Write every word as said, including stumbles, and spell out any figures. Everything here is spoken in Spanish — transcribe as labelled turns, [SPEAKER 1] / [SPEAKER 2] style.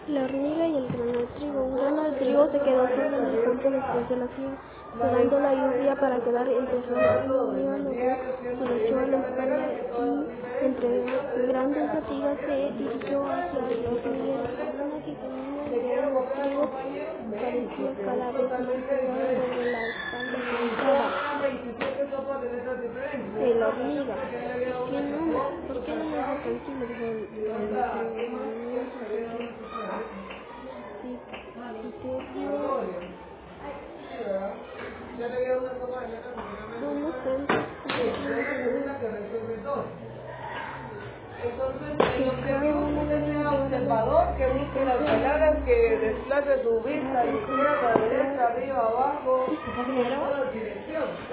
[SPEAKER 1] La hormiga y el grano de trigo. Un grano de trigo se quedó solo en el campo después de la siega, esperando la lluvia para quedar entre solos. La hormiga luego se echó a la espalda y, entre grandes fatigas, se dirigió hacia el hormiguero. A medida que caminaba, el grano de trigo parecía cada vez más pesado sobre la espalda cansada de la hormiga. ¿Por qué no? ¿Por qué no me dejas tranquilo? Dijo el grano de trigo. Si, si te dio ¿cómo tanto? Que cada una de
[SPEAKER 2] Un observador que busque las palabras, que desplace su vista a la izquierda, a la derecha, arriba, abajo, en toda dirección.